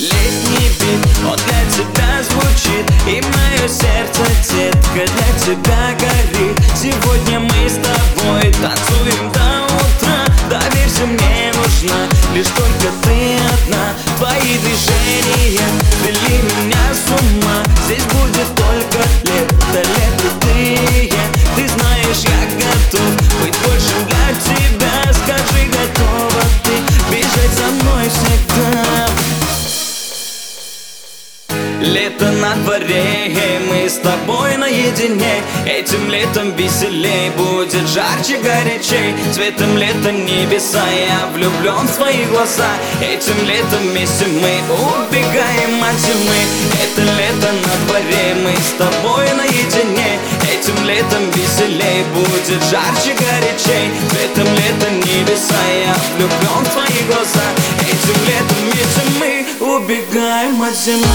Летний бит, он для тебя звучит, и мое сердце, детка, для тебя горит. Сегодня мы с тобой танцуем до утра. Доверься, мне нужна лишь только ты одна. Твои движения вели меня с ума. Здесь будет только лето, лето ты и я. Ты знаешь, я готов быть большим для тебя. Скажи, готова ты бежать за мной всегда. Лето на дворе, и мы с тобой наедине. Этим летом веселей, будет жарче, горячей. Цветом лета небеса, я влюблен в твои глаза. Этим летом вместе мы убегаем от зимы. Это лето на дворе, мы с тобой наедине. Этим летом веселей, будет жарче, горячей. Цветом лета небеса, я влюблен в твои глаза. Этим летом вместе мы убегаем от зимы.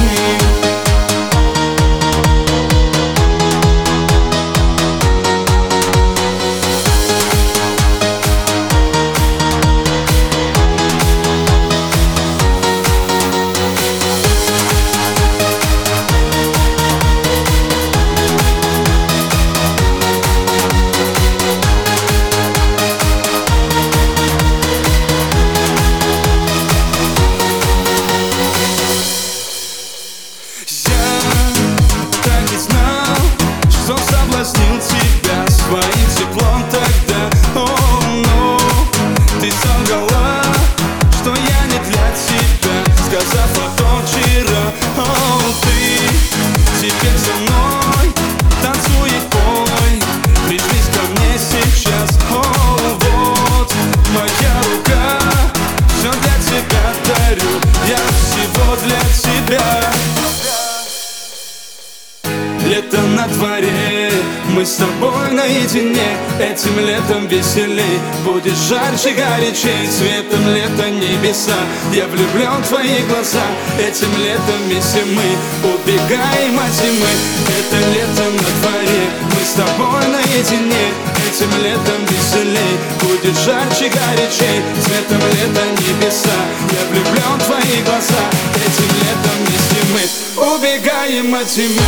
Соблазнил тебя своим теплом тогда. О, ну, ты солгала, что я не для тебя, сказав о том вчера. О, ты теперь со мной танцуй и пой, прижмись ко мне сейчас. О, вот моя рука, все для тебя дарю, я всего для тебя. Лето на дворе, мы с тобой наедине. Этим летом веселей, будет жарче, горячей. Цветом лета небеса, я влюблен в твои глаза. Этим летом вместе мы убегаем от зимы. Это лето на дворе, мы с тобой наедине. Этим летом веселей, будет жарче, горячей. Цветом лета небеса, я влюблен в твои глаза. Этим летом вместе мы убегаем от зимы.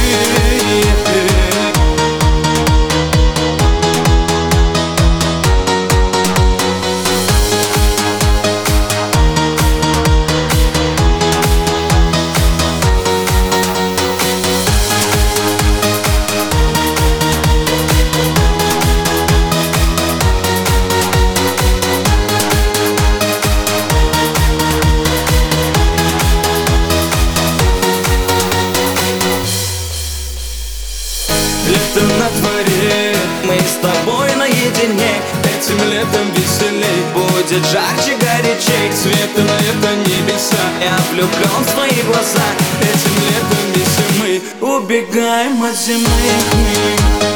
Лето на дворе, мы с тобой наедине. этим летом веселей, будет жарче, горячей. цветом лета небеса, я влюблен в твои глаза. этим летом вместе мы убегаем от зимы.